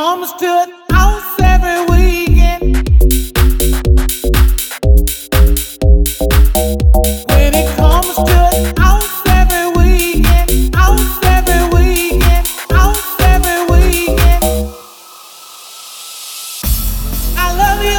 comes to the house every weekend, when it comes to the house every weekend, house every weekend, house every weekend. I love you,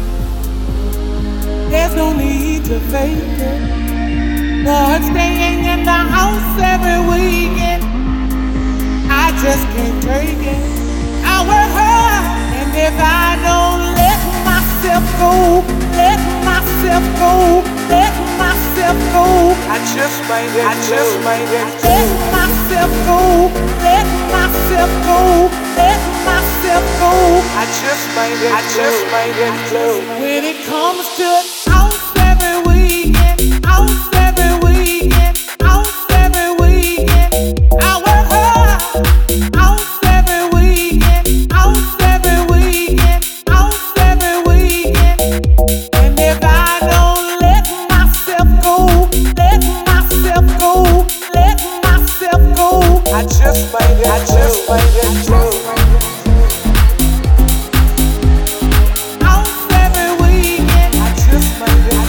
there's no need to fake it, but staying in the house every weekend, I just can't take it. I work hard, and if I don't let myself go, let myself go, let myself go, I just made it. Let myself go, let myself go, let myself go, I just made it. When it comes to the house every weekend, house every weekend, house every weekend, I work hard, house every weekend, house every weekend, house every weekend, and if I don't let myself go, let myself go, let myself go, I just made it. House every weekend, I just made it.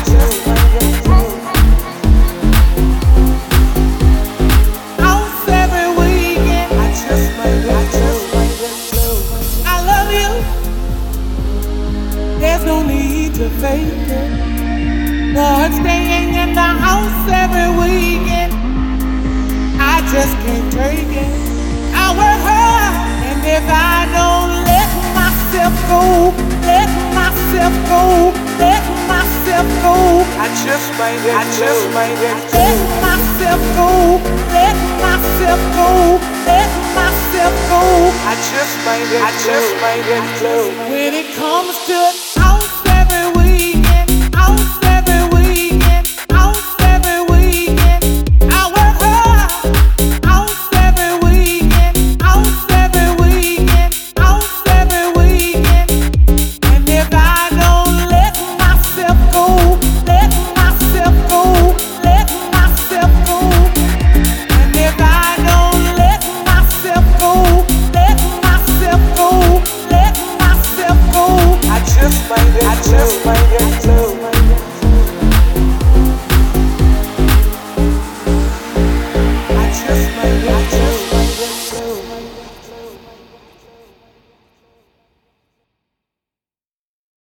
House every weekend, I just made it. I love you, there's no need to fake it, but staying in the house every weekend, I just can't take it. I work hard, and if I don't let myself go, let myself go, let myself go, I just made it. Let myself go, let myself go, let myself go, I just made it. When it comes to the house every weekend, house every weekend, house every weekend, I work hard, house every weekend, house every weekend, house every weekend, and if I don't let myself go, let myself go, let myself go, and if I don't let myself go, let myself go, let myself go, I just made it.